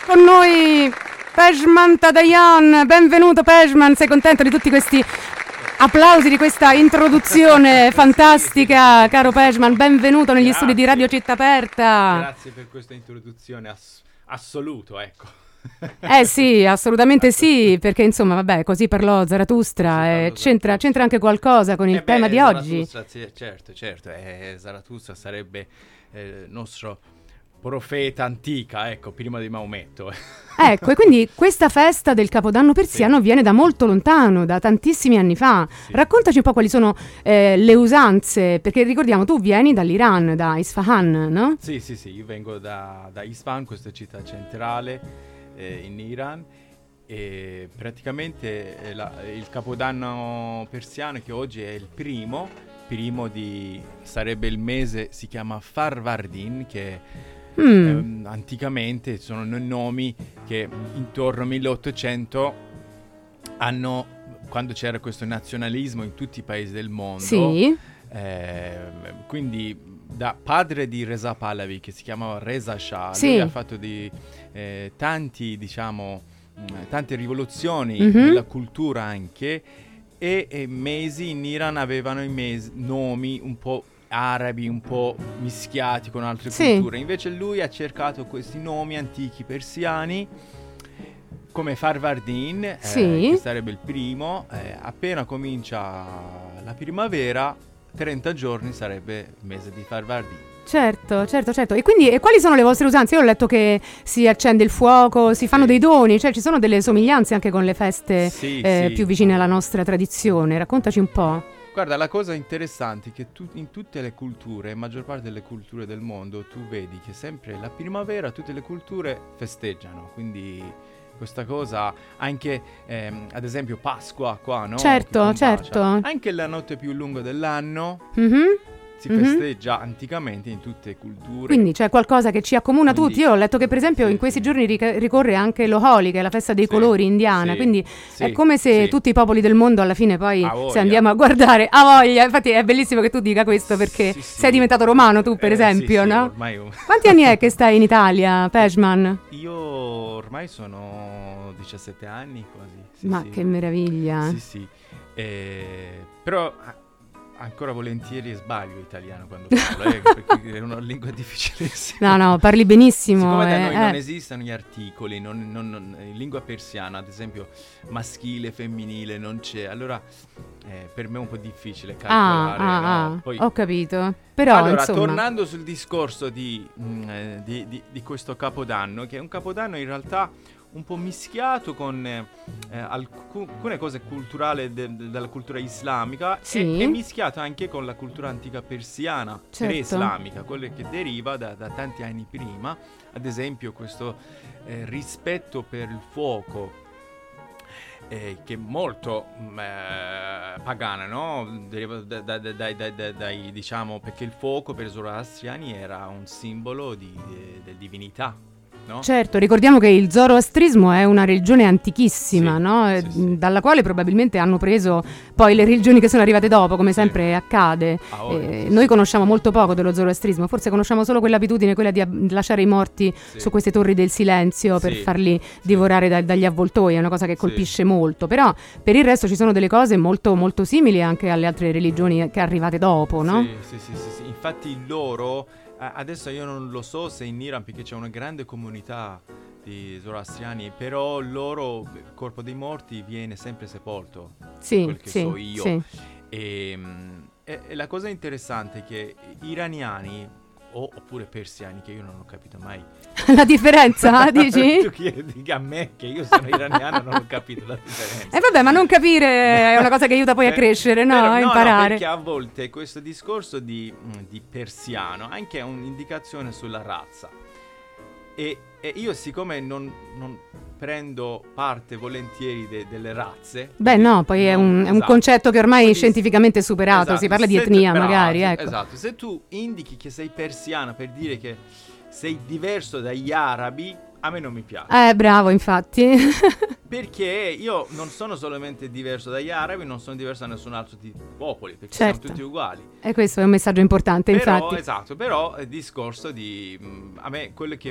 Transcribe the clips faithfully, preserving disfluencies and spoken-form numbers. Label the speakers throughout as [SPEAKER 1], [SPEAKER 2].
[SPEAKER 1] con noi Pejman Tadayan. Benvenuto Pejman, sei contento di tutti questi applausi, di questa introduzione fantastica, caro Pejman? Benvenuto negli
[SPEAKER 2] Grazie.
[SPEAKER 1] studi di Radio Città Aperta.
[SPEAKER 2] Grazie per questa introduzione ass- assoluto, ecco.
[SPEAKER 1] Eh sì, assolutamente sì, perché insomma, vabbè, così parlò Zarathustra,
[SPEAKER 2] Così
[SPEAKER 1] eh,
[SPEAKER 2] parlò
[SPEAKER 1] c'entra, c'entra anche qualcosa con il
[SPEAKER 2] Eh
[SPEAKER 1] tema
[SPEAKER 2] beh,
[SPEAKER 1] di oggi.
[SPEAKER 2] Zarathustra, sì, certo, certo, eh, Zarathustra sarebbe eh, il nostro profeta antica, ecco, prima di Maometto.
[SPEAKER 1] Ecco, e quindi questa festa del Capodanno persiano
[SPEAKER 2] Sì.
[SPEAKER 1] viene da molto lontano, da tantissimi anni fa.
[SPEAKER 2] Sì.
[SPEAKER 1] Raccontaci un po' quali sono eh, le usanze, perché ricordiamo, tu vieni dall'Iran, da Isfahan, no?
[SPEAKER 2] Sì, sì, sì, io vengo da, da Isfahan, questa città centrale eh, in Iran, e praticamente eh, la- il Capodanno persiano, che oggi è il primo, primo di, sarebbe il mese, si chiama Farvardin, che
[SPEAKER 1] Mm.
[SPEAKER 2] ehm, anticamente sono no- nomi che intorno al milleottocento hanno, quando c'era questo nazionalismo in tutti i paesi del mondo,
[SPEAKER 1] Sì,
[SPEAKER 2] ehm, quindi da padre di Reza Pahlavi, che si chiamava Reza Shah,
[SPEAKER 1] Sì.
[SPEAKER 2] lui ha fatto di, eh, tanti, diciamo, mh, tante rivoluzioni
[SPEAKER 1] Mhm.
[SPEAKER 2] nella cultura anche, e, e mesi in Iran avevano i mesi, nomi un po' arabi, un po' mischiati con altre
[SPEAKER 1] Sì.
[SPEAKER 2] culture. Invece lui ha cercato questi nomi antichi persiani, come Farvardin, eh,
[SPEAKER 1] Sì.
[SPEAKER 2] che sarebbe il primo. Eh, appena comincia la primavera, trenta giorni sarebbe il mese di Farvardin.
[SPEAKER 1] certo, certo, certo. E quindi, e quali sono le vostre usanze? Io ho letto che si accende il fuoco, si fanno
[SPEAKER 2] Sì.
[SPEAKER 1] dei doni, cioè ci sono delle somiglianze anche con le feste
[SPEAKER 2] Sì,
[SPEAKER 1] eh,
[SPEAKER 2] sì.
[SPEAKER 1] più vicine alla nostra tradizione. Raccontaci un po'.
[SPEAKER 2] Guarda, la cosa interessante è che tu, in tutte le culture, in maggior parte delle culture del mondo, tu vedi che sempre la primavera tutte le culture festeggiano, quindi questa cosa, anche ehm, ad esempio Pasqua qua, no?
[SPEAKER 1] Certo,
[SPEAKER 2] Che combacia.
[SPEAKER 1] certo.
[SPEAKER 2] Anche la notte più lunga dell'anno
[SPEAKER 1] Mhm.
[SPEAKER 2] si
[SPEAKER 1] Mhm.
[SPEAKER 2] festeggia anticamente in tutte le culture.
[SPEAKER 1] Quindi c'è qualcosa che ci accomuna
[SPEAKER 2] Quindi-
[SPEAKER 1] tutti. Io ho letto che per esempio
[SPEAKER 2] Sì,
[SPEAKER 1] in questi
[SPEAKER 2] sì.
[SPEAKER 1] giorni ric- ricorre anche lo Holi, che è la festa dei
[SPEAKER 2] Sì,
[SPEAKER 1] colori indiana,
[SPEAKER 2] sì,
[SPEAKER 1] quindi
[SPEAKER 2] sì,
[SPEAKER 1] è come se
[SPEAKER 2] sì.
[SPEAKER 1] tutti i popoli del mondo alla fine poi,
[SPEAKER 2] Ha voglia.
[SPEAKER 1] se andiamo a guardare, ha voglia. Infatti è bellissimo che tu dica questo, perché
[SPEAKER 2] Sì, sì.
[SPEAKER 1] sei diventato romano tu, per
[SPEAKER 2] Eh, sì,
[SPEAKER 1] esempio,
[SPEAKER 2] sì,
[SPEAKER 1] no?
[SPEAKER 2] ormai io-
[SPEAKER 1] Quanti anni è che stai in Italia, Pejman?
[SPEAKER 2] Io ormai sono diciassette anni quasi. Sì,
[SPEAKER 1] Ma
[SPEAKER 2] sì.
[SPEAKER 1] che meraviglia.
[SPEAKER 2] Sì, sì. Eh, però a- ancora volentieri sbaglio italiano quando parlo, eh, perché è una lingua difficilissima.
[SPEAKER 1] No, no, parli benissimo.
[SPEAKER 2] Siccome da
[SPEAKER 1] eh,
[SPEAKER 2] noi
[SPEAKER 1] eh.
[SPEAKER 2] non esistono gli articoli, non- non- non- in lingua persiana, ad esempio maschile, femminile, non c'è, allora eh, per me è un po' difficile
[SPEAKER 1] Ah,
[SPEAKER 2] calcolare.
[SPEAKER 1] ah,
[SPEAKER 2] no?
[SPEAKER 1] ah,
[SPEAKER 2] Poi-
[SPEAKER 1] ho capito. Però,
[SPEAKER 2] allora,
[SPEAKER 1] insomma,
[SPEAKER 2] tornando sul discorso di, mh, eh, di- di- di questo Capodanno, che è un Capodanno in realtà un po' mischiato con eh, eh, alcu- alcune cose culturali de- de- della cultura islamica,
[SPEAKER 1] Sì.
[SPEAKER 2] e, e mischiato anche con la cultura antica persiana,
[SPEAKER 1] Certo.
[SPEAKER 2] pre-islamica, quella che deriva da, da tanti anni prima. Ad esempio questo eh, rispetto per il fuoco, eh, che è molto mh, eh, pagana, no? Deriva da- da- da- dai, dai- dai- dai, diciamo, perché il fuoco per i zoroastriani era un simbolo di, di- di divinità, no?
[SPEAKER 1] certo, ricordiamo che il zoroastrismo è una religione antichissima,
[SPEAKER 2] Sì,
[SPEAKER 1] no? Eh,
[SPEAKER 2] sì, sì.
[SPEAKER 1] Dalla quale probabilmente hanno preso poi le religioni che sono arrivate dopo, come
[SPEAKER 2] Sì.
[SPEAKER 1] sempre accade.
[SPEAKER 2] Ah, ora,
[SPEAKER 1] Eh,
[SPEAKER 2] sì,
[SPEAKER 1] noi
[SPEAKER 2] sì.
[SPEAKER 1] conosciamo molto poco dello zoroastrismo, forse conosciamo solo quell'abitudine, quella di ab- lasciare i morti
[SPEAKER 2] Sì.
[SPEAKER 1] su queste torri del silenzio per
[SPEAKER 2] Sì,
[SPEAKER 1] farli
[SPEAKER 2] sì.
[SPEAKER 1] divorare da- dagli avvoltoi, è una cosa che
[SPEAKER 2] Sì.
[SPEAKER 1] colpisce molto, però per il resto ci sono delle cose molto, molto simili anche alle altre religioni che arrivate dopo, no?
[SPEAKER 2] Sì, sì, sì, sì, sì. Infatti loro, a- adesso io non lo so se in Iran, perché c'è una grande comunità di zoroastriani, però loro, il corpo dei morti viene sempre sepolto,
[SPEAKER 1] Sì,
[SPEAKER 2] quel che
[SPEAKER 1] sì,
[SPEAKER 2] so io.
[SPEAKER 1] sì.
[SPEAKER 2] E, mm, e- e la cosa interessante è che iraniani, o, oppure persiani, che io non ho capito mai.
[SPEAKER 1] La differenza, dici?
[SPEAKER 2] Tu chiedi a me, che io sono iraniano, non ho capito la differenza.
[SPEAKER 1] E vabbè, ma non capire è una cosa che aiuta poi a
[SPEAKER 2] Eh,
[SPEAKER 1] crescere, no?
[SPEAKER 2] però-
[SPEAKER 1] A
[SPEAKER 2] no,
[SPEAKER 1] imparare.
[SPEAKER 2] perché a volte questo discorso di, mh, di persiano anche è un'indicazione sulla razza. E, e io, siccome non, non prendo parte volentieri de- delle razze.
[SPEAKER 1] Beh, no, poi è un, è un
[SPEAKER 2] esatto.
[SPEAKER 1] concetto che ormai è
[SPEAKER 2] Quindi-
[SPEAKER 1] scientificamente superato,
[SPEAKER 2] esatto,
[SPEAKER 1] si parla di
[SPEAKER 2] se tu-
[SPEAKER 1] etnia
[SPEAKER 2] bravo,
[SPEAKER 1] magari,
[SPEAKER 2] sì,
[SPEAKER 1] ecco.
[SPEAKER 2] Esatto, se tu indichi che sei persiana per dire che sei diverso dagli arabi, a me non mi piace.
[SPEAKER 1] Eh, bravo, infatti.
[SPEAKER 2] Perché io non sono solamente diverso dagli arabi, non sono diverso da nessun altro di popoli, perché
[SPEAKER 1] Certo.
[SPEAKER 2] siamo tutti uguali.
[SPEAKER 1] E questo è un messaggio importante,
[SPEAKER 2] Però,
[SPEAKER 1] infatti.
[SPEAKER 2] esatto, però il discorso di mh, a me quello che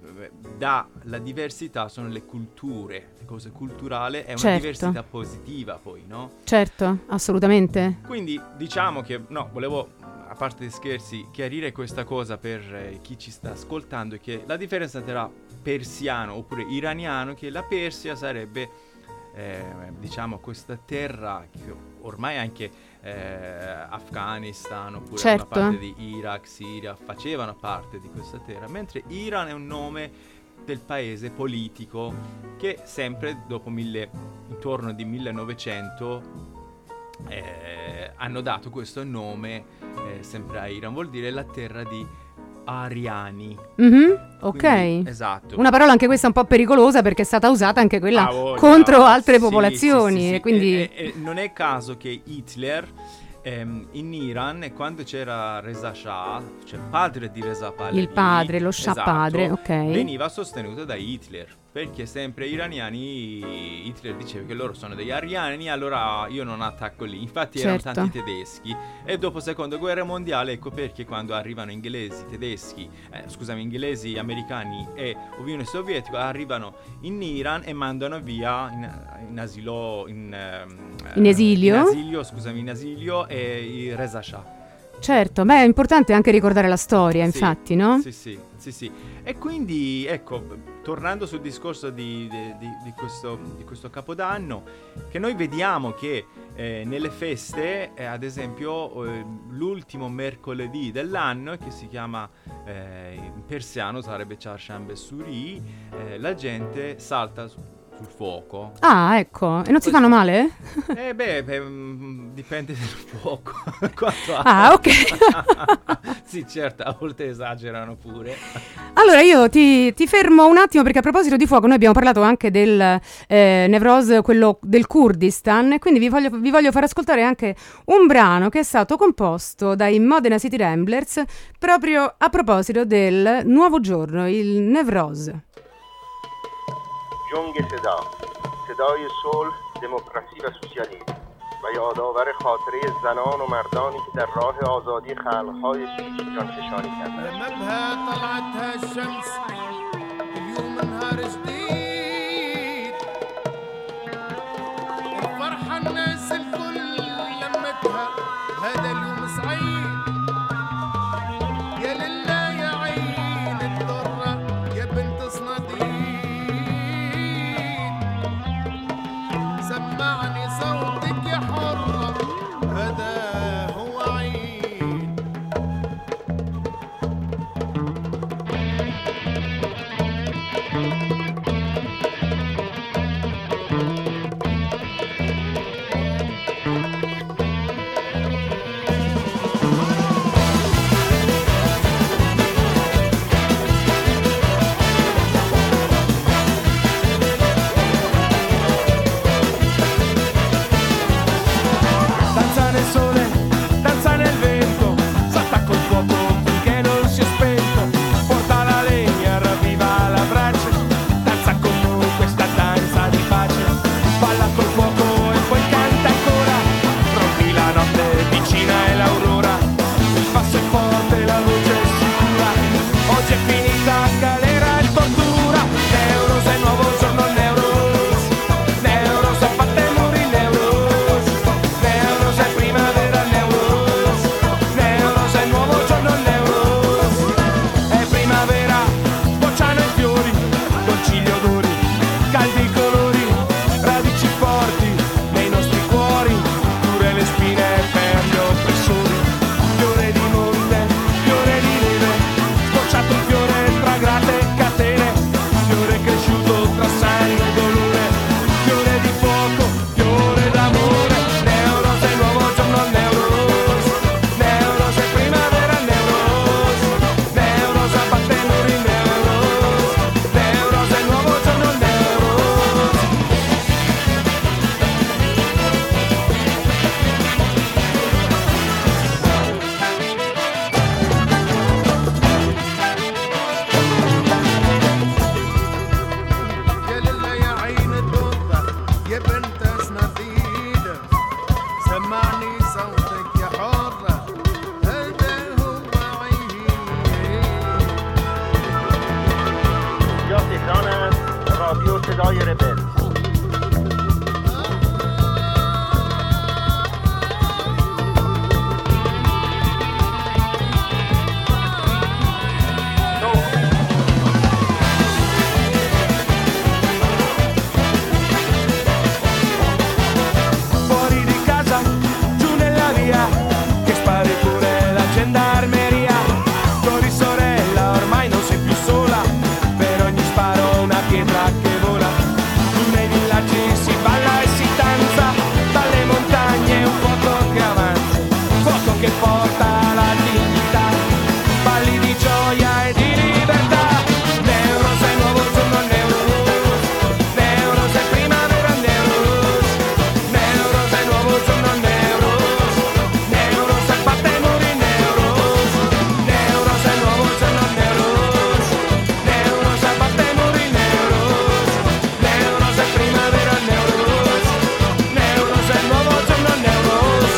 [SPEAKER 2] dalla diversità sono le culture, le cose culturali, è una
[SPEAKER 1] Certo.
[SPEAKER 2] diversità positiva poi, no?
[SPEAKER 1] Certo, assolutamente.
[SPEAKER 2] Quindi diciamo che, no, volevo, a parte gli scherzi, chiarire questa cosa per eh, chi ci sta ascoltando, è che la differenza tra persiano oppure iraniano, che la Persia sarebbe, eh, diciamo, questa terra che ormai anche eh, Afghanistan oppure
[SPEAKER 1] Certo.
[SPEAKER 2] una parte di Iraq, Siria facevano parte di questa terra, mentre Iran è un nome del paese politico che sempre dopo mille, intorno di millenovecento eh, hanno dato questo nome eh, sempre a Iran, vuol dire la terra di ariani.
[SPEAKER 1] Mhm, ok.
[SPEAKER 2] Quindi, esatto.
[SPEAKER 1] Una parola anche questa un po' pericolosa perché è stata usata anche quella
[SPEAKER 2] Ah, voglia.
[SPEAKER 1] contro altre
[SPEAKER 2] Sì,
[SPEAKER 1] popolazioni.
[SPEAKER 2] sì, sì, sì.
[SPEAKER 1] E quindi
[SPEAKER 2] E- e- e non è caso che Hitler ehm, in Iran, quando c'era Reza Shah, cioè padre di Reza Pahlavi,
[SPEAKER 1] il padre, lo Shah
[SPEAKER 2] esatto,
[SPEAKER 1] padre, ok.
[SPEAKER 2] veniva sostenuto da Hitler, perché sempre iraniani, Hitler diceva che loro sono degli ariani, allora io non attacco lì. Infatti erano
[SPEAKER 1] Certo.
[SPEAKER 2] tanti tedeschi, e dopo seconda guerra mondiale, ecco perché quando arrivano inglesi, tedeschi, eh, scusami, inglesi, americani e Unione Sovietica, arrivano in Iran e mandano via in, in asilo, in, ehm,
[SPEAKER 1] In esilio?
[SPEAKER 2] in asilio, scusami, in asilio e i Reza Shah.
[SPEAKER 1] Certo, beh, è importante anche ricordare la storia,
[SPEAKER 2] Sì,
[SPEAKER 1] infatti, no?
[SPEAKER 2] Sì, sì, sì, sì. E quindi, ecco, tornando sul discorso di, di- di- di questo, di questo Capodanno, che noi vediamo che eh, nelle feste, eh, ad esempio, eh, l'ultimo mercoledì dell'anno, che si chiama, eh, in persiano sarebbe Charshambeh Suri, eh, la gente salta su- sul fuoco.
[SPEAKER 1] Ah, ecco, e non si fanno male?
[SPEAKER 2] Eh beh, beh, mm, dipende dal fuoco. Quanto ha.
[SPEAKER 1] Ah, ok.
[SPEAKER 2] Sì, certo, a volte esagerano pure.
[SPEAKER 1] Allora io ti, ti fermo un attimo perché a proposito di fuoco noi abbiamo parlato anche del eh, Newroz, quello del Kurdistan, e quindi vi voglio, vi voglio far ascoltare anche un brano che è stato composto dai Modena City Ramblers proprio a proposito del nuovo giorno, il Newroz.
[SPEAKER 3] جنگ صدا صدای صلح، دموکراسی و سوسیالیسم و یادآور خاطره زنان و مردانی که در راه آزادی خلق‌های پیش جانفشانی کردند.
[SPEAKER 4] لما بها طلعتها الشمس اليوم نهار جديد الفرحة الناس الكل لمتها هذا اليوم سعيد يا لله يا عين الضرة يا بنت صناديد سمعني صوتك يا حرة هذا هو عيد
[SPEAKER 3] صدای ربل.
[SPEAKER 5] Fuori di casa, giù nella via, che spari pure la gendarmeria. Corri sorella, ormai non sei più sola, per ogni sparo una pietra che vola. Giù nei villaggi si balla e si danza, dalle montagne un fuoco che avanza, fuoco che porta la dignità, balli di gioia e di libertà. Neuros è il nuovo giorno, Neuros, Neuros è primavera, Neuros, Neuros è il nuovo giorno, Neuros, Neuros è batte i muri, Neuros, Neuros è il nuovo giorno, Neuros, Neuros è batte i muri, Neuros, Neuros è primavera, Neuros, Neuros è il nuovo giorno, Neuros.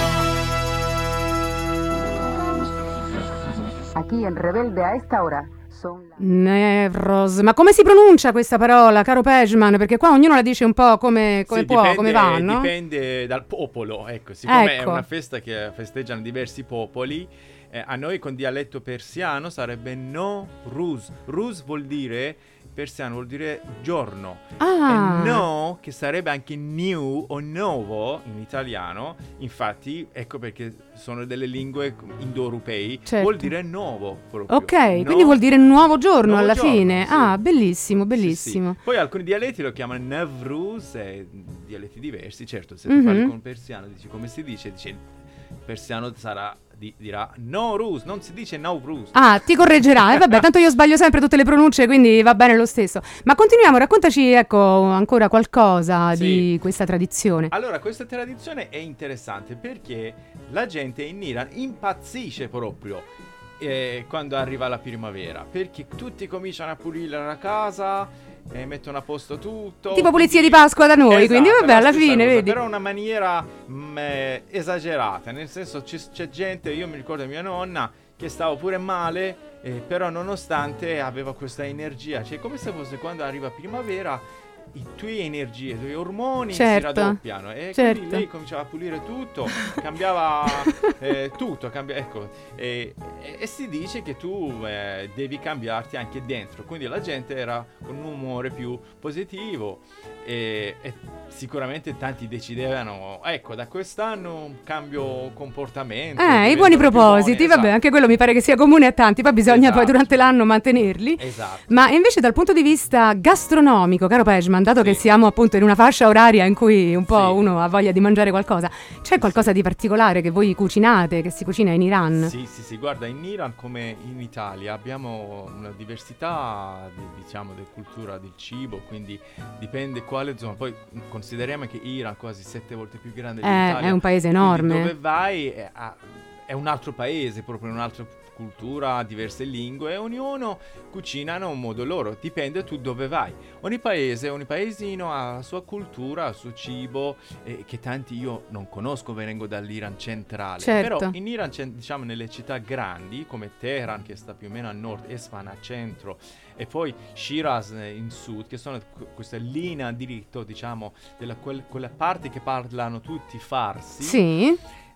[SPEAKER 6] Aquí en Rebelde a esta hora son las...
[SPEAKER 1] Nevros. Ma come si pronuncia questa parola, caro Pejman? Perché qua ognuno la dice un po' come, come
[SPEAKER 2] Sì,
[SPEAKER 1] può,
[SPEAKER 2] dipende,
[SPEAKER 1] come va, no?
[SPEAKER 2] Dipende dal popolo, ecco, siccome
[SPEAKER 1] Ecco.
[SPEAKER 2] è una festa che festeggiano diversi popoli, eh, a noi con dialetto persiano sarebbe no rus. Rus vuol dire, persiano vuol dire giorno.
[SPEAKER 1] Ah.
[SPEAKER 2] E no, che sarebbe anche new o nuovo in italiano, infatti ecco perché sono delle lingue indoeuropei,
[SPEAKER 1] Certo.
[SPEAKER 2] vuol dire nuovo proprio.
[SPEAKER 1] Ok,
[SPEAKER 2] No-
[SPEAKER 1] quindi vuol dire nuovo giorno
[SPEAKER 2] nuovo
[SPEAKER 1] alla
[SPEAKER 2] giorno,
[SPEAKER 1] fine.
[SPEAKER 2] sì.
[SPEAKER 1] Ah, bellissimo,
[SPEAKER 2] Sì,
[SPEAKER 1] bellissimo.
[SPEAKER 2] sì. Poi alcuni dialetti lo chiamano Nevruz, e dialetti diversi, certo, se
[SPEAKER 1] Mhm.
[SPEAKER 2] tu parli con un persiano dici come si dice, dice il persiano sarà, di- dirà Nowruz, non si dice Nowruz.
[SPEAKER 1] Ah, ti correggerà. E vabbè, tanto io sbaglio sempre tutte le pronunce, quindi va bene lo stesso. Ma continuiamo, raccontaci, ecco, ancora qualcosa
[SPEAKER 2] Sì.
[SPEAKER 1] di questa tradizione.
[SPEAKER 2] Allora, questa tradizione è interessante perché la gente in Iran impazzisce proprio eh, quando arriva la primavera, perché tutti cominciano a pulire la casa, eh, mettono a posto tutto.
[SPEAKER 1] Tipo pulizia
[SPEAKER 2] quindi-
[SPEAKER 1] di Pasqua da noi,
[SPEAKER 2] Esatto,
[SPEAKER 1] quindi
[SPEAKER 2] è
[SPEAKER 1] vabbè,
[SPEAKER 2] la
[SPEAKER 1] alla
[SPEAKER 2] stessa
[SPEAKER 1] fine,
[SPEAKER 2] cosa,
[SPEAKER 1] vedi.
[SPEAKER 2] però in una maniera mm, eh, esagerata, nel senso c'è, c'è gente, io mi ricordo mia nonna che stava pure male, eh, però nonostante aveva questa energia, cioè come se fosse quando arriva primavera i tuoi energie, i tuoi ormoni
[SPEAKER 1] Certo,
[SPEAKER 2] si raddoppiano e
[SPEAKER 1] certo.
[SPEAKER 2] quindi lei cominciava a pulire tutto, cambiava eh, tutto, cambia, ecco, e, e- e si dice che tu eh, devi cambiarti anche dentro, quindi la gente era con un umore più positivo e, e sicuramente tanti decidevano, ecco, da quest'anno cambio comportamento.
[SPEAKER 1] Eh, i
[SPEAKER 2] divento
[SPEAKER 1] buoni
[SPEAKER 2] più
[SPEAKER 1] propositi,
[SPEAKER 2] buoni,
[SPEAKER 1] vabbè,
[SPEAKER 2] esatto.
[SPEAKER 1] anche quello mi pare che sia comune a tanti, poi bisogna
[SPEAKER 2] Esatto.
[SPEAKER 1] poi durante l'anno mantenerli.
[SPEAKER 2] Esatto.
[SPEAKER 1] Ma invece dal punto di vista gastronomico, caro Pejman, dato
[SPEAKER 2] Sì.
[SPEAKER 1] che siamo appunto in una fascia oraria in cui un po'
[SPEAKER 2] Sì.
[SPEAKER 1] uno ha voglia di mangiare qualcosa, c'è qualcosa di particolare che voi cucinate, che si cucina in Iran?
[SPEAKER 2] Sì, sì, sì, guarda, in Iran come in Italia abbiamo una diversità, di- diciamo, di cultura del cibo, quindi dipende quale zona. Poi consideriamo che Iran è quasi sette volte più grande
[SPEAKER 1] Eh,
[SPEAKER 2] dell'Italia.
[SPEAKER 1] è un paese
[SPEAKER 2] quindi
[SPEAKER 1] enorme.
[SPEAKER 2] dove vai è, a- è un altro paese, proprio un'altra cultura, diverse lingue, e ognuno cucina in un modo loro, dipende tu dove vai. Ogni paese, ogni paesino ha la sua cultura, il suo cibo, eh, che tanti io non conosco, vengo dall'Iran centrale.
[SPEAKER 1] Certo.
[SPEAKER 2] Però in Iran, c'è, diciamo, nelle città grandi, come Teheran, che sta più o meno a nord, Esfahan a centro, e poi Shiraz eh, in sud, che sono que- questa linea diritto, diciamo, della quel- quella parte che parlano tutti farsi.
[SPEAKER 1] Sì,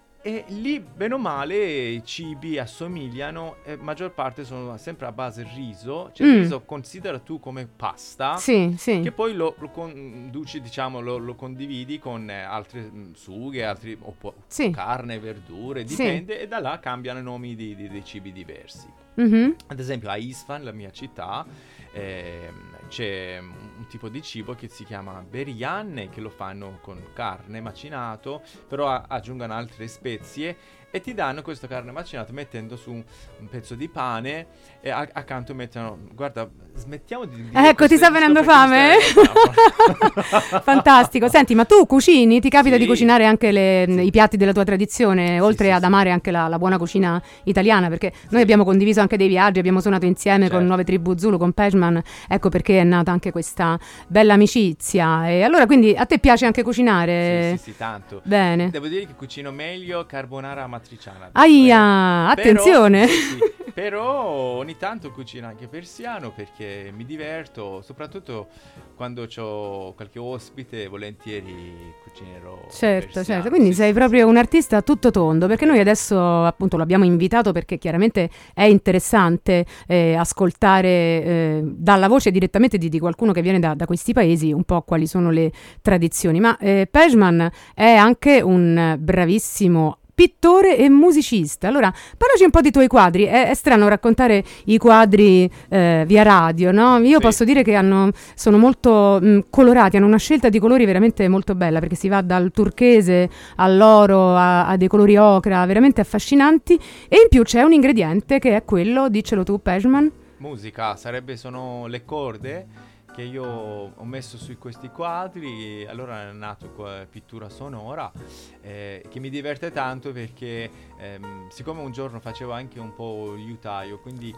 [SPEAKER 2] E lì, bene o male, i cibi assomigliano, e maggior parte sono sempre a base riso. Cioè,
[SPEAKER 1] Mm.
[SPEAKER 2] il riso considera tu come pasta,
[SPEAKER 1] sì, sì.
[SPEAKER 2] che poi lo, lo conduci, diciamo, lo, lo condividi con eh, altre mm, sughe, altri, o po-
[SPEAKER 1] Sì.
[SPEAKER 2] carne, verdure,
[SPEAKER 1] Sì.
[SPEAKER 2] dipende, e da là cambiano i nomi di, di- dei cibi diversi.
[SPEAKER 1] Mhm.
[SPEAKER 2] Ad esempio a Isfahan, la mia città, ehm, c'è un tipo di cibo che si chiama berian, che lo fanno con carne macinato, però a- aggiungono altre spezie e ti danno questa carne macinata mettendo su un, un pezzo di pane e a- accanto mettono, guarda, smettiamo di dire
[SPEAKER 1] Ecco, ti
[SPEAKER 2] queste-
[SPEAKER 1] sta venendo
[SPEAKER 2] sto per
[SPEAKER 1] fame?
[SPEAKER 2] queste-
[SPEAKER 1] Fantastico. Senti, ma tu cucini? Ti capita
[SPEAKER 2] Sì.
[SPEAKER 1] di cucinare anche le-
[SPEAKER 2] Sì.
[SPEAKER 1] i piatti della tua tradizione, oltre
[SPEAKER 2] sì,
[SPEAKER 1] ad
[SPEAKER 2] sì.
[SPEAKER 1] amare anche la, la buona cucina italiana? Perché noi abbiamo condiviso anche dei viaggi, abbiamo suonato insieme con
[SPEAKER 2] Certo.
[SPEAKER 1] Nuove Tribù Zulu, con Pejman, ecco perché è nata anche questa bella amicizia. E allora, quindi, a te piace anche cucinare?
[SPEAKER 2] Sì, sì, sì, tanto.
[SPEAKER 1] Bene.
[SPEAKER 2] Devo dire che cucino meglio carbonara un'amatriciana.
[SPEAKER 1] Aia, attenzione!
[SPEAKER 2] Però, sì, sì, però ogni tanto cucino anche persiano perché mi diverto, soprattutto quando ho qualche ospite, volentieri cucinerò
[SPEAKER 1] Certo,
[SPEAKER 2] persiano.
[SPEAKER 1] certo, quindi
[SPEAKER 2] Sì,
[SPEAKER 1] sei
[SPEAKER 2] sì,
[SPEAKER 1] proprio
[SPEAKER 2] sì.
[SPEAKER 1] un artista a tutto tondo, perché noi adesso appunto l'abbiamo invitato perché chiaramente è interessante eh, ascoltare eh, dalla voce direttamente di, di qualcuno che viene da, da questi paesi un po' quali sono le tradizioni, ma eh, Pejman è anche un bravissimo pittore e musicista. Allora, parlaci un po' di tuoi quadri. È, è strano raccontare i quadri eh, via radio, no? Io
[SPEAKER 2] Sì.
[SPEAKER 1] posso dire che hanno, sono molto mh, colorati, hanno una scelta di colori veramente molto bella, perché si va dal turchese all'oro a, a dei colori ocra, veramente affascinanti. E in più c'è un ingrediente che è quello, diccelo tu, Pejman.
[SPEAKER 2] Musica, sarebbe sono le corde che io ho messo su questi quadri, allora è nato qua pittura sonora, eh, che mi diverte tanto perché ehm, siccome un giorno facevo anche un po' liutaio, quindi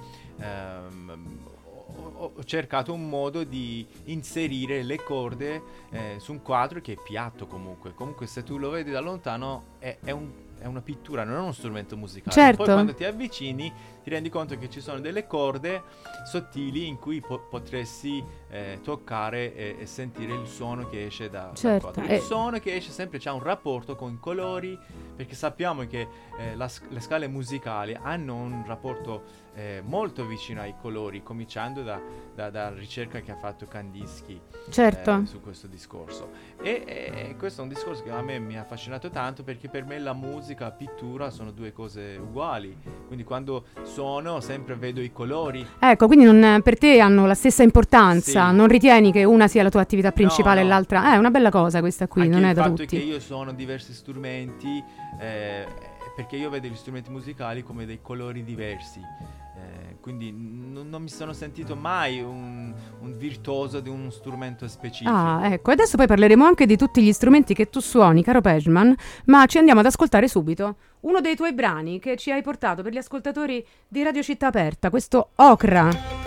[SPEAKER 2] ehm, ho, ho cercato un modo di inserire le corde eh, su un quadro che è piatto comunque, comunque se tu lo vedi da lontano è, è un è una pittura, non è uno strumento musicale.
[SPEAKER 1] Certo.
[SPEAKER 2] Poi quando ti avvicini ti rendi conto che ci sono delle corde sottili in cui po- potresti eh, toccare e, e sentire il suono che esce da,
[SPEAKER 1] Certo,
[SPEAKER 2] dal quadro. Il
[SPEAKER 1] e-
[SPEAKER 2] suono che esce sempre c'ha un rapporto con i colori, perché sappiamo che eh, la sc- le scale musicali hanno un rapporto eh, molto vicino ai colori, cominciando da, da, da ricerca che ha fatto Kandinsky
[SPEAKER 1] Certo.
[SPEAKER 2] eh, su questo discorso. E, e questo è un discorso che a me mi ha affascinato tanto, perché per me la musica, la pittura sono due cose uguali, quindi quando suono sempre vedo i colori.
[SPEAKER 1] Ecco, quindi non, per te hanno la stessa importanza,
[SPEAKER 2] Sì.
[SPEAKER 1] non ritieni che una sia la tua attività principale
[SPEAKER 2] No,
[SPEAKER 1] e
[SPEAKER 2] no.
[SPEAKER 1] l'altra... Eh, è una bella cosa questa qui,
[SPEAKER 2] Anche
[SPEAKER 1] non è
[SPEAKER 2] il
[SPEAKER 1] da
[SPEAKER 2] fatto
[SPEAKER 1] tutti.
[SPEAKER 2] che io suono diversi strumenti, eh, perché io vedo gli strumenti musicali come dei colori diversi, eh, quindi n- non mi sono sentito mai un, un virtuoso di uno strumento specifico.
[SPEAKER 1] Ah, ecco, adesso poi parleremo anche di tutti gli strumenti che tu suoni, caro Pejman, ma ci andiamo ad ascoltare subito uno dei tuoi brani che ci hai portato per gli ascoltatori di Radio Città Aperta, questo Okra.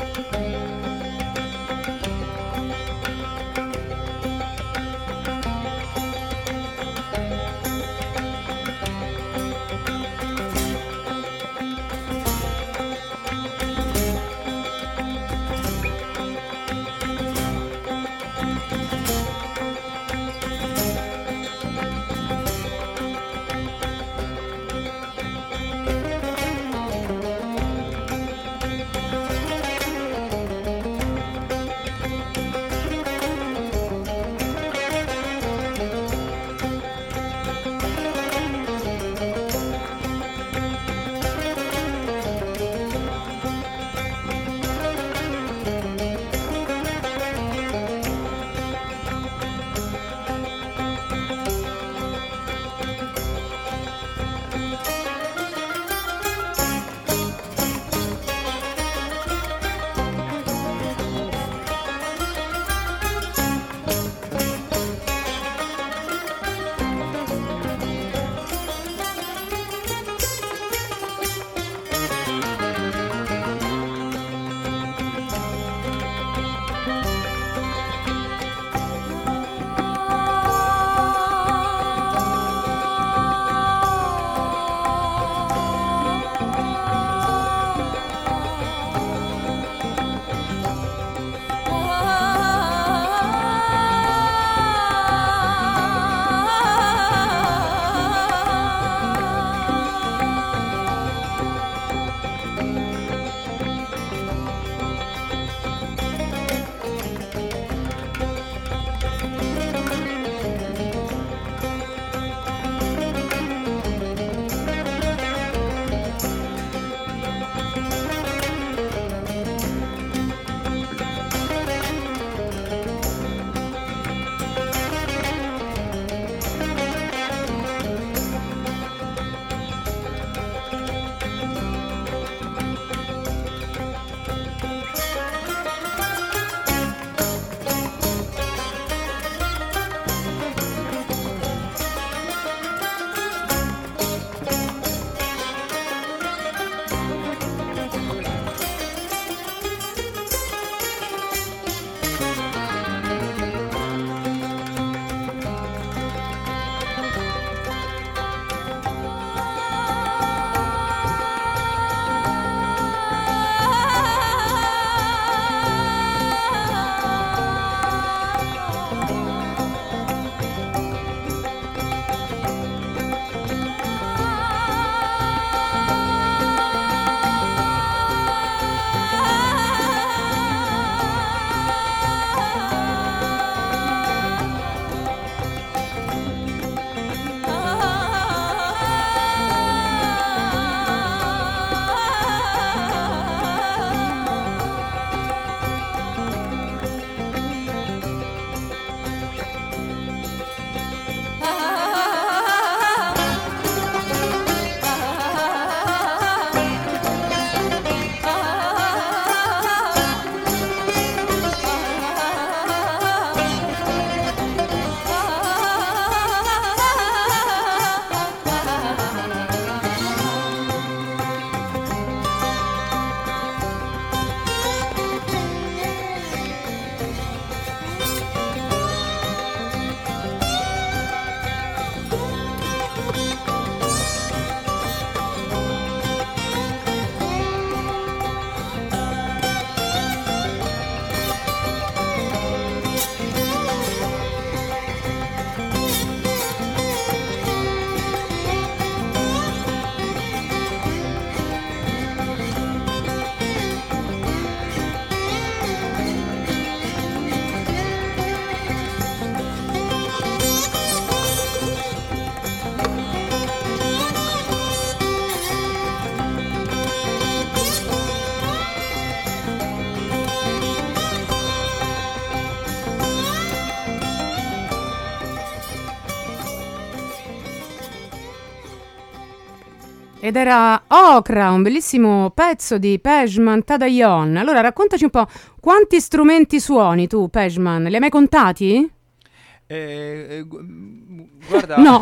[SPEAKER 1] Ed era Okra, un bellissimo pezzo di Pejman Tadayon. Allora raccontaci un po', quanti strumenti suoni tu, Pejman? Li hai mai contati?
[SPEAKER 2] Eh, eh, gu- guarda,
[SPEAKER 1] No.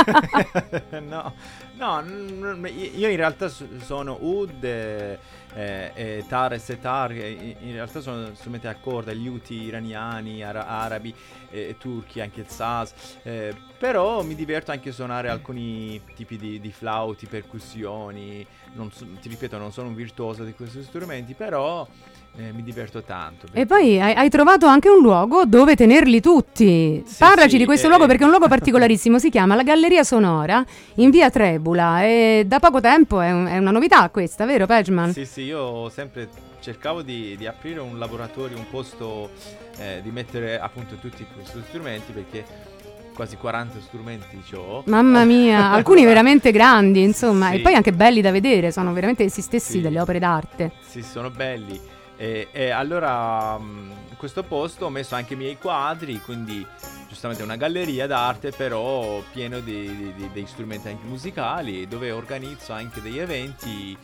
[SPEAKER 2] no, no, n- io in realtà su- sono oud e, e, e tar e setar, e in in realtà sono strumenti a corda, gli uti iraniani, ara- arabi e, e turchi, anche il saz, eh, però mi diverto anche a suonare alcuni tipi di, di flauti, percussioni, non so- ti ripeto, non sono un virtuoso di questi strumenti, però eh, mi diverto tanto.
[SPEAKER 1] E poi hai, hai trovato anche un luogo dove tenerli tutti.
[SPEAKER 2] Sì,
[SPEAKER 1] Parlaci
[SPEAKER 2] sì,
[SPEAKER 1] di questo
[SPEAKER 2] eh.
[SPEAKER 1] luogo, perché è un luogo particolarissimo, si chiama la Galleria Sonora in via Trebula e da poco tempo è, un- è una novità questa, vero Pejman?
[SPEAKER 2] Sì, sì, io sempre cercavo di, di aprire un laboratorio, un posto, eh, di mettere appunto tutti questi strumenti, perché quasi quaranta strumenti c'ho.
[SPEAKER 1] Mamma mia, alcuni veramente grandi, insomma,
[SPEAKER 2] Sì.
[SPEAKER 1] e poi anche belli da vedere, sono veramente essi stessi
[SPEAKER 2] Sì.
[SPEAKER 1] delle opere d'arte.
[SPEAKER 2] Sì, sono belli. E, e allora mh, in questo posto ho messo anche i miei quadri, quindi giustamente una galleria d'arte, però pieno di, di- di- degli strumenti anche musicali, dove organizzo anche degli eventi,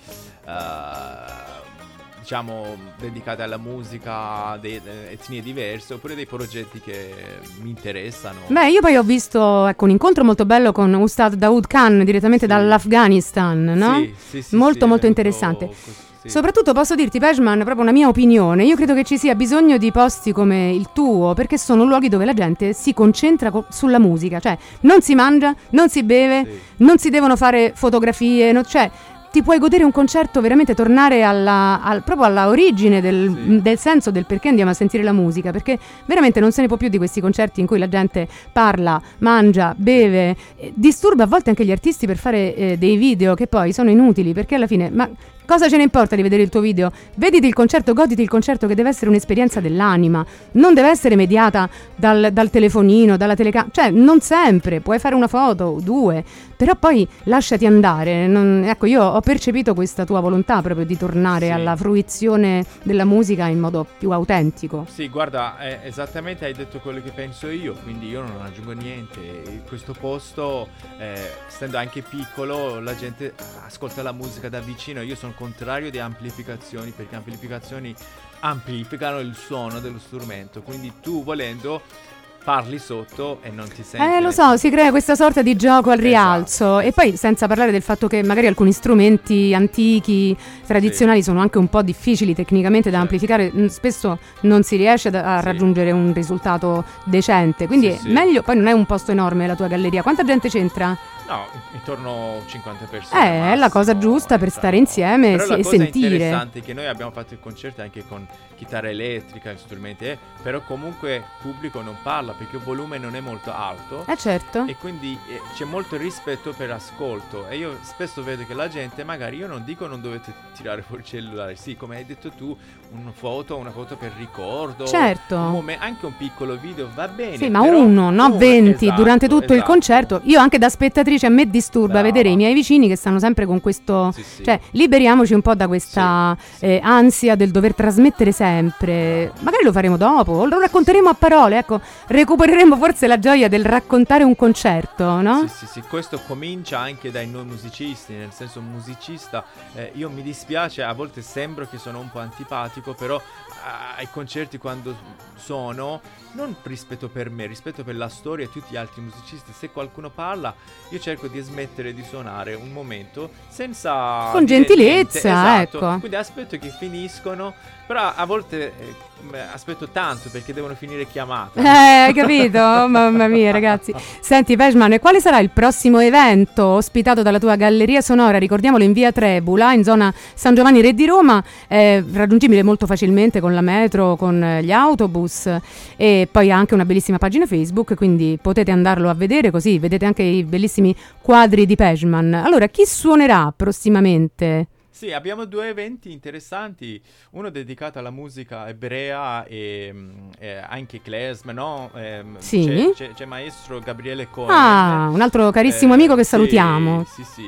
[SPEAKER 2] eh, diciamo, dedicati alla musica di etnie diverse, oppure dei progetti che mi interessano.
[SPEAKER 1] Beh, io poi ho visto, ecco, un incontro molto bello con Ustad Daoud Khan direttamente
[SPEAKER 2] Sì.
[SPEAKER 1] dall'Afghanistan, no?
[SPEAKER 2] Sì, sì, sì,
[SPEAKER 1] Molto,
[SPEAKER 2] sì,
[SPEAKER 1] molto
[SPEAKER 2] è
[SPEAKER 1] interessante.
[SPEAKER 2] cos- sì.
[SPEAKER 1] Soprattutto posso dirti, Pejman, proprio una mia opinione, io credo che ci sia bisogno di posti come il tuo, perché sono luoghi dove la gente si concentra co- sulla musica, cioè non si mangia, non si beve,
[SPEAKER 2] Sì.
[SPEAKER 1] non si devono fare fotografie, no- cioè ti puoi godere un concerto, veramente tornare alla, al- proprio alla origine del,
[SPEAKER 2] Sì.
[SPEAKER 1] del senso del perché andiamo a sentire la musica, perché veramente non se ne può più di questi concerti in cui la gente parla, mangia, beve, eh, disturba a volte anche gli artisti per fare eh, dei video che poi sono inutili, perché alla fine, ma cosa ce ne importa di vedere il tuo video? Vediti il concerto, goditi il concerto, che deve essere un'esperienza dell'anima, non deve essere mediata dal, dal telefonino, dalla telecamera, cioè non sempre, puoi fare una foto, due, però poi lasciati andare. Non- ecco, io ho percepito questa tua volontà proprio di tornare
[SPEAKER 2] Sì.
[SPEAKER 1] alla fruizione della musica in modo più autentico.
[SPEAKER 2] Sì, guarda, eh, esattamente hai detto quello che penso io, quindi io non aggiungo niente. In questo posto, eh, essendo anche piccolo, la gente ascolta la musica da vicino. Io sono contrario di amplificazioni, perché amplificazioni amplificano il suono dello strumento, quindi tu volendo parli sotto e non ti senti.
[SPEAKER 1] Eh, lo so, si crea questa sorta di gioco al
[SPEAKER 2] Esatto,
[SPEAKER 1] rialzo, e poi senza parlare del fatto che magari alcuni strumenti antichi, tradizionali, sono anche un po' difficili tecnicamente da
[SPEAKER 2] Certo.
[SPEAKER 1] amplificare, mm, spesso non si riesce ad- a
[SPEAKER 2] Sì.
[SPEAKER 1] raggiungere un risultato decente, quindi
[SPEAKER 2] Sì, sì.
[SPEAKER 1] è meglio, poi non è un posto enorme la tua galleria, quanta gente c'entra?
[SPEAKER 2] No, intorno a cinquanta persone.
[SPEAKER 1] Eh, è la cosa
[SPEAKER 2] massimo,
[SPEAKER 1] giusta per
[SPEAKER 2] entrano.
[SPEAKER 1] stare insieme,
[SPEAKER 2] Però
[SPEAKER 1] sì,
[SPEAKER 2] la
[SPEAKER 1] e
[SPEAKER 2] cosa
[SPEAKER 1] sentire.
[SPEAKER 2] interessante è che noi abbiamo fatto il concerto anche con chitarra elettrica, strumenti, eh, però comunque il pubblico non parla perché il volume non è molto alto.
[SPEAKER 1] Eh certo.
[SPEAKER 2] E quindi eh, c'è molto rispetto per ascolto, e io spesso vedo che la gente, magari, io non dico non dovete tirare fuori il cellulare, sì, come hai detto tu, una foto, una foto per ricordo,
[SPEAKER 1] Certo.
[SPEAKER 2] un momen- anche un piccolo video va bene,
[SPEAKER 1] Sì, ma
[SPEAKER 2] però
[SPEAKER 1] uno, no
[SPEAKER 2] uno,
[SPEAKER 1] venti,
[SPEAKER 2] esatto,
[SPEAKER 1] durante tutto il
[SPEAKER 2] esatto.
[SPEAKER 1] concerto. Io anche da spettatrice a me disturba
[SPEAKER 2] Brava.
[SPEAKER 1] vedere i miei vicini che stanno sempre con questo,
[SPEAKER 2] Sì, sì.
[SPEAKER 1] cioè liberiamoci un po' da questa
[SPEAKER 2] Sì, sì.
[SPEAKER 1] eh, ansia del dover trasmettere sempre. Magari lo faremo dopo, o lo racconteremo a parole, ecco, recupereremo forse la gioia del raccontare un concerto, no?
[SPEAKER 2] Sì, sì, sì, questo comincia anche dai noi musicisti, nel senso, un musicista, eh, io mi dispiace, a volte sembro che sono un po' antipatico, però ah, ai concerti quando sono, non rispetto per me, rispetto per la storia e tutti gli altri musicisti, se qualcuno parla, io cerco di smettere di suonare un momento senza
[SPEAKER 1] Con
[SPEAKER 2] dire
[SPEAKER 1] gentilezza,
[SPEAKER 2] niente, esatto.
[SPEAKER 1] ecco.
[SPEAKER 2] Quindi aspetto che finiscono, però a volte eh, aspetto tanto perché devono finire chiamate.
[SPEAKER 1] Eh, hai capito? Mamma mia, ragazzi. Senti, Pejman, quale sarà il prossimo evento ospitato dalla tua galleria sonora? Ricordiamolo, in via Trebula, in zona San Giovanni Re di Roma, eh, raggiungibile molto facilmente con la metro, con eh, gli autobus, e poi ha anche una bellissima pagina Facebook, quindi potete andarlo a vedere, così vedete anche i bellissimi quadri di Pejman. Allora, chi suonerà prossimamente?
[SPEAKER 2] Sì, abbiamo due eventi interessanti, uno dedicato alla musica ebrea e, mm, e anche klezm, no? Ehm,
[SPEAKER 1] Sì.
[SPEAKER 2] C'è, c'è, c'è maestro Gabriele Cohen.
[SPEAKER 1] Ah, un altro carissimo
[SPEAKER 2] Eh,
[SPEAKER 1] amico che
[SPEAKER 2] sì,
[SPEAKER 1] salutiamo.
[SPEAKER 2] Sì, sì.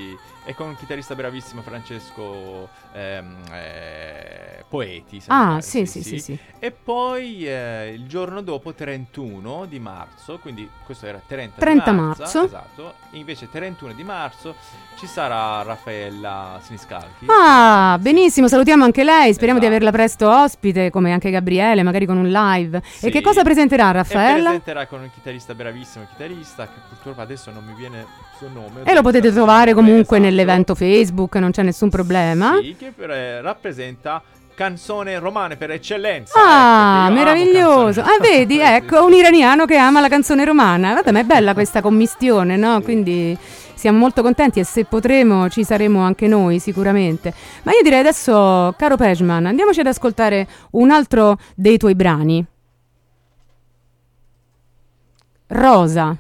[SPEAKER 2] e con un chitarrista bravissimo, Francesco ehm, eh, Poeti. se
[SPEAKER 1] Ah,
[SPEAKER 2] non sbaglio,
[SPEAKER 1] sì, sì, sì, sì.
[SPEAKER 2] E poi eh, il giorno dopo, trentuno di marzo, quindi questo era trenta,
[SPEAKER 1] trenta
[SPEAKER 2] di marzo,
[SPEAKER 1] marzo.
[SPEAKER 2] esatto, invece trentuno di marzo ci sarà Raffaella Siniscalchi.
[SPEAKER 1] Ah, benissimo, salutiamo anche lei, speriamo di
[SPEAKER 2] Esatto.
[SPEAKER 1] averla presto ospite, come anche Gabriele, magari con un live.
[SPEAKER 2] Sì.
[SPEAKER 1] E che cosa presenterà
[SPEAKER 2] E
[SPEAKER 1] Raffaella?
[SPEAKER 2] presenterà con un chitarrista bravissimo, chitarrista, che purtroppo adesso non mi viene il suo nome.
[SPEAKER 1] E lo potete
[SPEAKER 2] Esatto.
[SPEAKER 1] trovare comunque
[SPEAKER 2] Esatto.
[SPEAKER 1] nell'evento Facebook, non c'è nessun problema.
[SPEAKER 2] Sì, che per- eh, rappresenta canzone romane per eccellenza.
[SPEAKER 1] Ah,
[SPEAKER 2] ecco, che io amo
[SPEAKER 1] meraviglioso.
[SPEAKER 2] canzoni-
[SPEAKER 1] Ah, vedi,
[SPEAKER 2] Sì,
[SPEAKER 1] ecco,
[SPEAKER 2] sì.
[SPEAKER 1] un iraniano che ama la canzone romana. Vabbè, ma è bella questa commistione, no? Quindi siamo molto contenti e se potremo ci saremo anche noi sicuramente. Ma io direi adesso, caro Pejman, andiamoci ad ascoltare un altro dei tuoi brani. Rosa.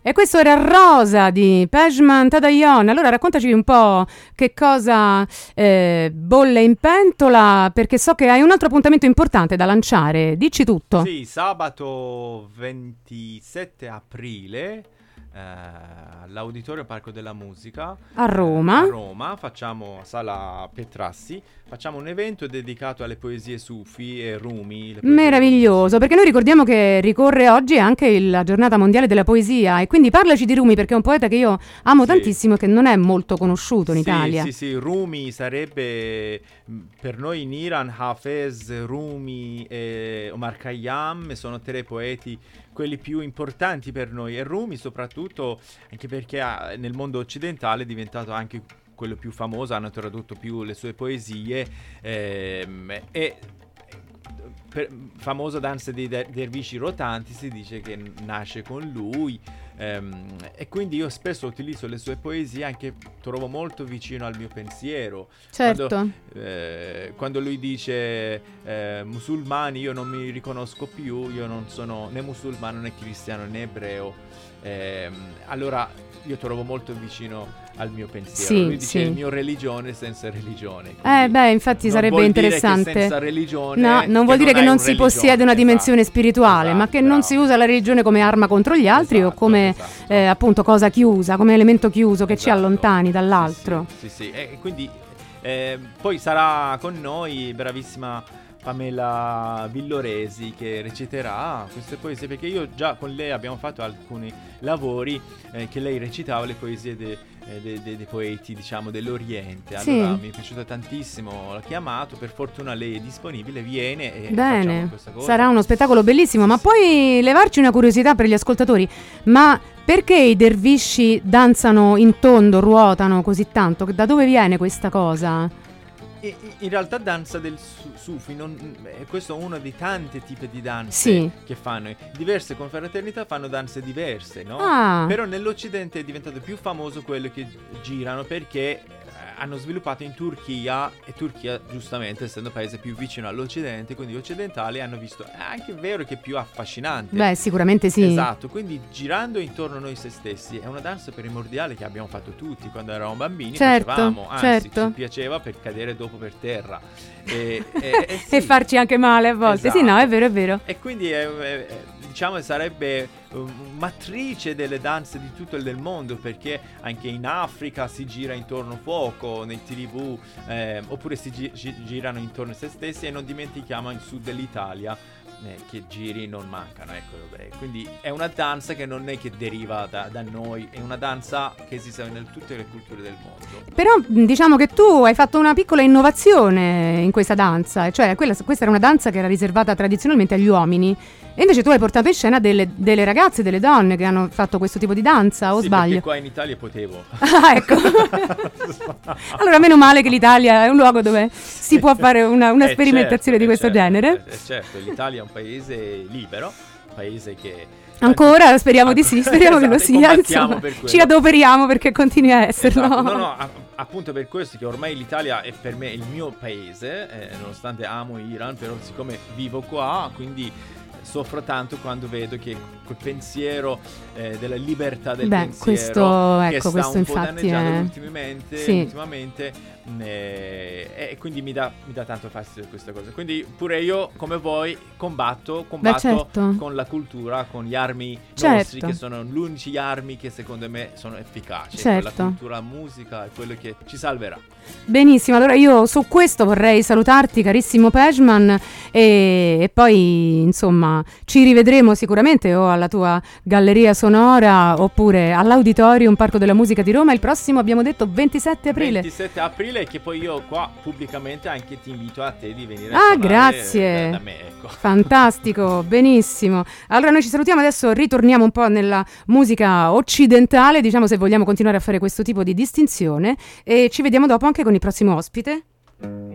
[SPEAKER 1] E questo era Rosa di Pejman Tadayon. Allora raccontaci un po' che cosa eh, bolle in pentola, perché so che hai un altro appuntamento importante da lanciare. Dici tutto.
[SPEAKER 2] Sì, sabato ventisette aprile eh, all'Auditorio Parco della Musica
[SPEAKER 1] A Roma.
[SPEAKER 2] a Roma facciamo, Sala Petrassi, facciamo un evento dedicato alle poesie sufi e rumi. le poesie
[SPEAKER 1] Meraviglioso, perché noi ricordiamo che ricorre oggi anche la giornata mondiale della poesia, e quindi parlaci di Rumi, perché è un poeta che io amo
[SPEAKER 2] Sì.
[SPEAKER 1] tantissimo e che non è molto conosciuto in
[SPEAKER 2] Sì,
[SPEAKER 1] Italia.
[SPEAKER 2] Sì, sì, Rumi sarebbe mh, per noi in Iran Hafez, Rumi e Omar Khayyam sono tre poeti quelli più importanti per noi, e Rumi soprattutto anche perché ha- nel mondo occidentale è diventato anche quello più famoso, hanno tradotto più le sue poesie ehm, e per, famosa danza dei der- dervisci rotanti si dice che n- nasce con lui, ehm, e quindi io spesso utilizzo le sue poesie, anche trovo molto vicino al mio pensiero.
[SPEAKER 1] Certo.
[SPEAKER 2] Quando, eh, quando lui dice eh, musulmani io non mi riconosco più, io non sono né musulmano né cristiano né ebreo, ehm, allora io trovo molto vicino al mio pensiero.
[SPEAKER 1] Sì,
[SPEAKER 2] lui dice
[SPEAKER 1] sì.
[SPEAKER 2] il mio religione senza religione.
[SPEAKER 1] Eh
[SPEAKER 2] Quindi
[SPEAKER 1] beh, infatti
[SPEAKER 2] non
[SPEAKER 1] sarebbe
[SPEAKER 2] vuol dire che
[SPEAKER 1] interessante.
[SPEAKER 2] senza religione,
[SPEAKER 1] No, non vuol dire che
[SPEAKER 2] hai
[SPEAKER 1] non
[SPEAKER 2] un
[SPEAKER 1] si
[SPEAKER 2] religione,
[SPEAKER 1] possiede una dimensione
[SPEAKER 2] esatto.
[SPEAKER 1] spirituale, ma
[SPEAKER 2] Esatto,
[SPEAKER 1] che non
[SPEAKER 2] bravo.
[SPEAKER 1] si usa la religione come arma contro gli altri o
[SPEAKER 2] Esatto,
[SPEAKER 1] come
[SPEAKER 2] esatto.
[SPEAKER 1] eh, appunto cosa chiusa, come elemento chiuso che ci
[SPEAKER 2] Esatto.
[SPEAKER 1] allontani dall'altro.
[SPEAKER 2] Sì, sì, sì. E quindi eh, poi sarà con noi bravissima Pamela Villoresi che reciterà queste poesie, perché io già con lei abbiamo fatto alcuni lavori eh, che lei recitava le poesie de- eh, de- de- dei poeti, diciamo, dell'Oriente. Allora
[SPEAKER 1] Sì.
[SPEAKER 2] mi è piaciuto tantissimo, l'ho chiamato, per fortuna lei è disponibile, viene e facciamo
[SPEAKER 1] Bene,
[SPEAKER 2] questa cosa.
[SPEAKER 1] sarà uno spettacolo bellissimo, ma puoi levarci una curiosità per gli ascoltatori, ma perché i dervisci danzano in tondo, ruotano così tanto? Da dove viene questa cosa?
[SPEAKER 2] E- in realtà danza del su- sufi non, è questo uno dei tanti tipi di danze
[SPEAKER 1] Sì.
[SPEAKER 2] che fanno. Diverse confraternità fanno danze diverse, no?
[SPEAKER 1] Ah.
[SPEAKER 2] Però nell'Occidente è diventato più famoso quello che girano perché eh, hanno sviluppato in Turchia, e Turchia giustamente essendo paese più vicino all'Occidente, quindi gli occidentali hanno visto, è anche vero che è più affascinante.
[SPEAKER 1] Beh, sicuramente sì.
[SPEAKER 2] Esatto, quindi girando intorno a noi se stessi è una danza primordiale che abbiamo fatto tutti quando eravamo bambini,
[SPEAKER 1] Certo,
[SPEAKER 2] facevamo, anzi
[SPEAKER 1] certo.
[SPEAKER 2] ci piaceva per cadere dopo per terra e, e- e sì.
[SPEAKER 1] E farci anche male a volte. Sì, no,
[SPEAKER 2] Esatto.
[SPEAKER 1] è vero, è vero.
[SPEAKER 2] E quindi è, è- è- diciamo sarebbe um, matrice delle danze di tutto il del mondo, perché anche in Africa si gira intorno a fuoco nei tivù, eh, oppure si gi- gi- girano intorno a se stessi, e non dimentichiamo in sud dell'Italia eh, che giri non mancano, ecco. Beh, quindi è una danza che non è che deriva da, da noi, è una danza che esiste in tutte le culture del mondo.
[SPEAKER 1] Però mh, diciamo che tu hai fatto una piccola innovazione in questa danza, cioè quella- questa era una danza che era riservata tradizionalmente agli uomini, e invece tu hai portato in scena delle, delle ragazze, delle donne che hanno fatto questo tipo di danza, o
[SPEAKER 2] Sì,
[SPEAKER 1] sbaglio?
[SPEAKER 2] perché qua in Italia potevo.
[SPEAKER 1] Ah, ecco. Allora, meno male che l'Italia è un luogo dove si può fare una, una
[SPEAKER 2] Eh,
[SPEAKER 1] sperimentazione
[SPEAKER 2] certo,
[SPEAKER 1] di
[SPEAKER 2] eh,
[SPEAKER 1] questo
[SPEAKER 2] certo,
[SPEAKER 1] genere.
[SPEAKER 2] eh, certo, l'Italia è un paese libero, un paese che...
[SPEAKER 1] Ancora, speriamo di sì, speriamo che lo
[SPEAKER 2] Esatto, e
[SPEAKER 1] sia.
[SPEAKER 2] combattiamo
[SPEAKER 1] Insomma,
[SPEAKER 2] per quello.
[SPEAKER 1] ci adoperiamo perché continui a esserlo.
[SPEAKER 2] Esatto, no, no, a- appunto per questo che ormai l'Italia è per me il mio paese, eh, nonostante amo Iran, però siccome vivo qua, quindi soffro tanto quando vedo che quel pensiero eh, della libertà del
[SPEAKER 1] Beh,
[SPEAKER 2] pensiero
[SPEAKER 1] questo-
[SPEAKER 2] che
[SPEAKER 1] ecco,
[SPEAKER 2] sta
[SPEAKER 1] questo
[SPEAKER 2] un po'
[SPEAKER 1] infatti
[SPEAKER 2] danneggiando
[SPEAKER 1] è-
[SPEAKER 2] ultimamente,
[SPEAKER 1] sì.
[SPEAKER 2] ultimamente mh, eh, e quindi mi dà, mi dà tanto fastidio questa cosa. Quindi pure io, come voi, combatto, combatto
[SPEAKER 1] certo.
[SPEAKER 2] con la cultura, con gli armi
[SPEAKER 1] Certo.
[SPEAKER 2] nostri, che sono gli unici armi che secondo me sono efficaci.
[SPEAKER 1] Certo.
[SPEAKER 2] La cultura, la musica è quello che ci salverà.
[SPEAKER 1] Benissimo, allora io su questo vorrei salutarti, carissimo Pejman, e, e poi insomma ci rivedremo sicuramente o alla tua galleria sonora oppure all'Auditorium Parco della Musica di Roma il prossimo, abbiamo detto, ventisette aprile.
[SPEAKER 2] ventisette aprile, che poi io qua pubblicamente anche ti invito a te di venire a
[SPEAKER 1] Ah,
[SPEAKER 2] suonare
[SPEAKER 1] grazie.
[SPEAKER 2] da, da me, ecco.
[SPEAKER 1] Fantastico, benissimo. Allora noi ci salutiamo, adesso ritorniamo un po' nella musica occidentale, diciamo, se vogliamo continuare a fare questo tipo di distinzione, e ci vediamo dopo anche con il prossimo ospite.